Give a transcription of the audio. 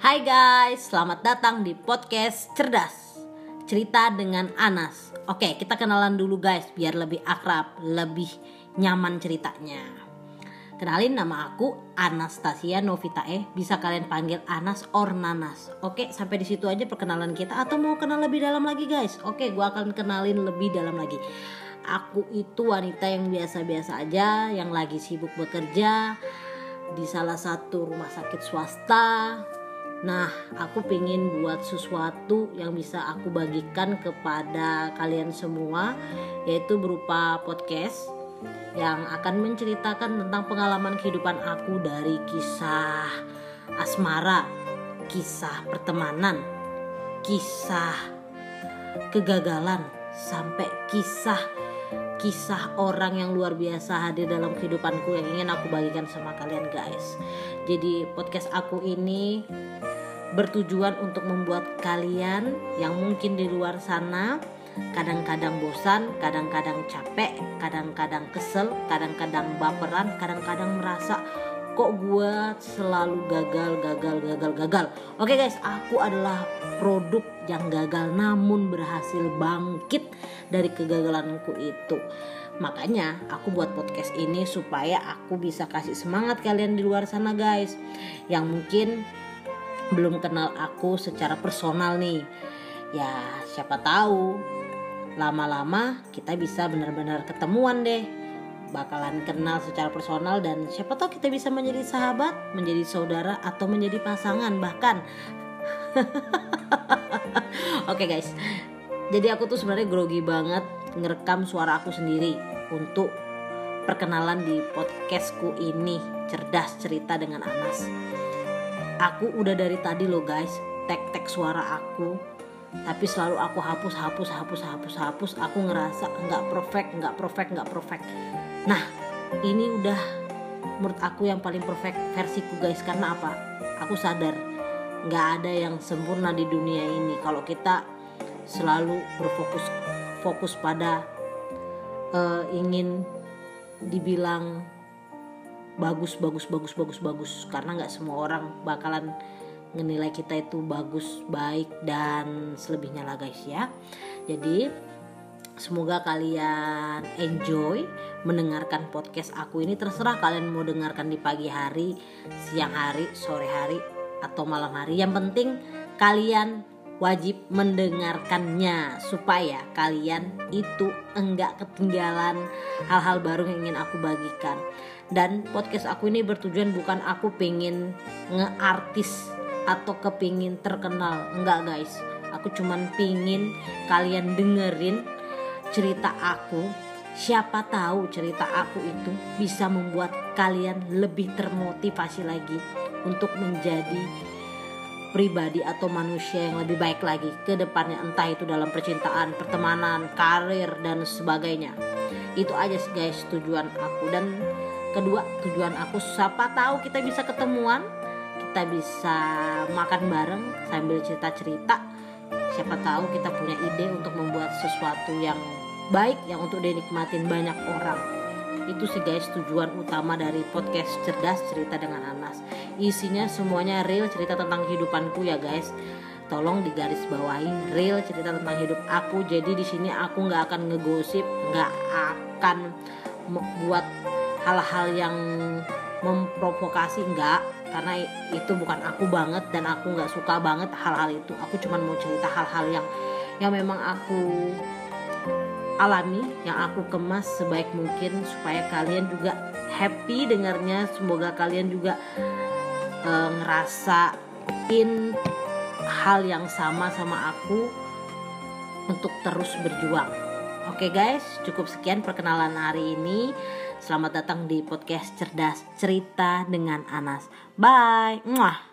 Hai guys, selamat datang di podcast Cerdas Cerita dengan Anas. Oke, kita kenalan dulu guys, biar lebih akrab, lebih nyaman ceritanya. Kenalin, nama aku Anastasia Novitae, bisa kalian panggil Anas or Nanas. Oke, sampai di situ aja perkenalan kita. Atau mau kenal lebih dalam lagi guys? Oke, gue akan kenalin lebih dalam lagi. Aku itu wanita yang biasa-biasa aja, yang lagi sibuk bekerja di salah satu rumah sakit swasta. Nah, aku pengen buat sesuatu yang bisa aku bagikan kepada kalian semua, yaitu berupa podcast yang akan menceritakan tentang pengalaman kehidupan aku dari kisah asmara, kisah pertemanan, kisah kegagalan, sampai kisah orang yang luar biasa hadir dalam kehidupanku yang ingin aku bagikan sama kalian guys. Jadi podcast aku ini bertujuan untuk membuat kalian yang mungkin di luar sana kadang-kadang bosan, kadang-kadang capek, kadang-kadang kesel, kadang-kadang baperan, kadang-kadang merasa kok gue selalu gagal. Oke guys, aku adalah produk yang gagal namun berhasil bangkit dari kegagalanku itu. Makanya aku buat podcast ini supaya aku bisa kasih semangat kalian di luar sana guys, yang mungkin belum kenal aku secara personal nih. Ya siapa tahu lama-lama kita bisa benar-benar ketemuan deh, bakalan kenal secara personal, dan siapa tahu kita bisa menjadi sahabat, menjadi saudara, atau menjadi pasangan bahkan. Oke guys, jadi aku tuh sebenarnya grogi banget ngerekam suara aku sendiri untuk perkenalan di podcastku ini, Cerdas Cerita dengan Anas. Aku udah dari tadi loh guys tek suara aku, tapi selalu aku hapus. Aku ngerasa nggak perfect. Nah, ini udah menurut aku yang paling perfect versiku guys. Karena apa? Aku sadar nggak ada yang sempurna di dunia ini. Kalau kita selalu fokus pada ingin dibilang bagus, karena nggak semua orang bakalan ngenilai kita itu bagus, baik, dan selebihnya lah guys ya. Jadi semoga kalian enjoy mendengarkan podcast aku ini. Terserah kalian mau dengarkan di pagi hari, siang hari, sore hari, atau malam hari. Yang penting kalian wajib mendengarkannya supaya kalian itu enggak ketinggalan hal-hal baru yang ingin aku bagikan. Dan podcast aku ini bertujuan bukan aku pengen nge-artis atau kepingin terkenal, enggak guys. Aku cuman pingin kalian dengerin cerita aku. Siapa tahu cerita aku itu bisa membuat kalian lebih termotivasi lagi untuk menjadi pribadi atau manusia yang lebih baik lagi ke depannya, entah itu dalam percintaan, pertemanan, karir, dan sebagainya. Itu aja guys tujuan aku. Dan kedua, tujuan aku siapa tahu kita bisa ketemuan, kita bisa makan bareng sambil cerita-cerita. Siapa tahu kita punya ide untuk membuat sesuatu yang baik yang untuk dinikmatin banyak orang. Itu sih guys tujuan utama dari podcast Cerdas Cerita dengan Anas. Isinya semuanya real, cerita tentang kehidupanku ya guys. Tolong digaris bawahi, real cerita tentang hidup aku. Jadi di sini aku nggak akan ngegosip, nggak akan buat hal-hal yang memprovokasi, enggak, karena itu bukan aku banget dan aku nggak suka banget hal-hal itu. Aku cuma mau cerita hal-hal yang memang aku alami, yang aku kemas sebaik mungkin supaya kalian juga happy dengarnya. Semoga kalian juga ngerasain hal yang sama aku untuk terus berjuang. Oke guys, cukup sekian perkenalan hari ini. Selamat datang di podcast Cerdas Cerita dengan Anas. Bye. Muah.